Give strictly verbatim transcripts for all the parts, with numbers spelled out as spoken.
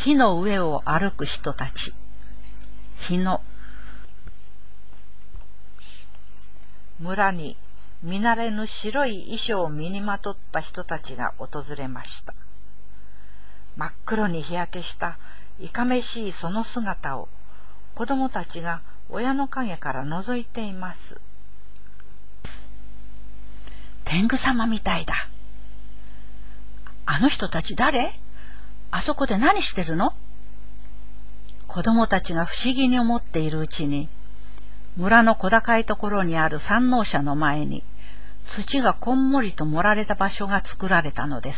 火の上を歩く人たち。火の村に見慣れぬ白い衣装を身にまとった人たちが訪れました。真っ黒に日焼けしたいかめしいその姿を子供たちが親の影から覗いています。天狗様みたいだ。あの人たち誰？あそこで何してるの？子供たちが不思議に思っているうちに、村の小高いところにある山王社の前に土がこんもりと盛られた場所が作られたのです。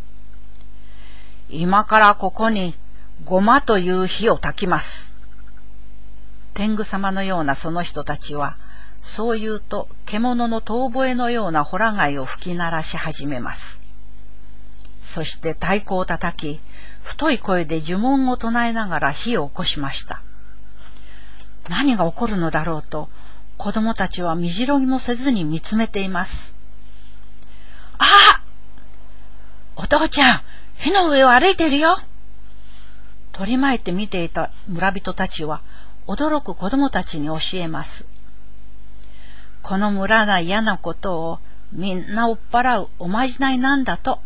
今からここにごまという火を焚きます。天狗様のようなその人たちは、そう言うと獣の遠吠えのようなホラ貝を吹き鳴らし始めます。そして太鼓を叩き、太い声で呪文を唱えながら火を起こしました。何が起こるのだろうと、子供たちはみじろぎもせずに見つめています。ああ！お父ちゃん、火の上を歩いているよ！取り巻いて見ていた村人たちは、驚く子供たちに教えます。この村が嫌なことをみんな追っ払うおまじないなんだと。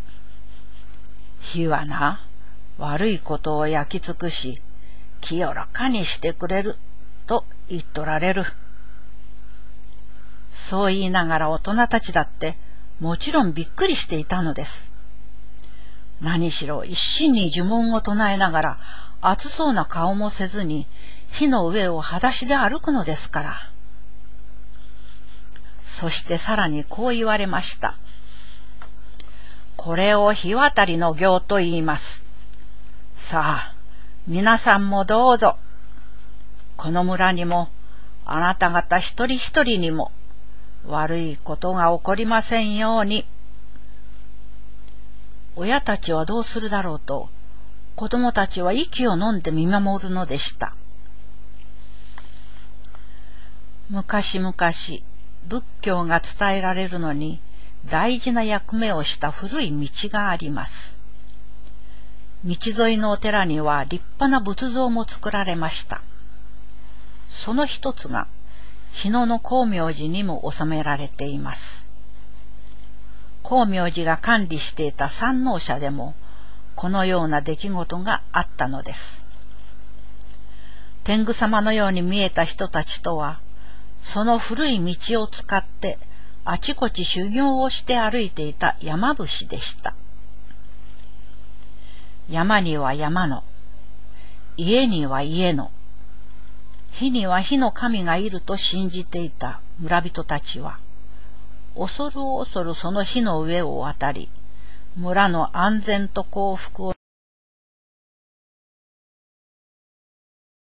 火はな、悪いことを焼き尽くし、清らかにしてくれると言っとられる。そう言いながら大人たちだってもちろんびっくりしていたのです。何しろ一心に呪文を唱えながら熱そうな顔もせずに火の上を裸足で歩くのですから。そしてさらにこう言われました。これを火渡りの行と言います。さあ、皆さんもどうぞ。この村にも、あなた方一人一人にも、悪いことが起こりませんように。親たちはどうするだろうと、子供たちは息を飲んで見守るのでした。昔々、仏教が伝えられるのに大事な役目をした古い道があります。道沿いのお寺には立派な仏像も作られました。その一つが日野の光明寺にも収められています。光明寺が管理していた山王社でもこのような出来事があったのです。天狗様のように見えた人たちとは、その古い道を使ってあちこち修行をして歩いていた山伏でした。山には山の、家には家の、火には火の神がいると信じていた村人たちは、恐る恐るその火の上を渡り、村の安全と幸福を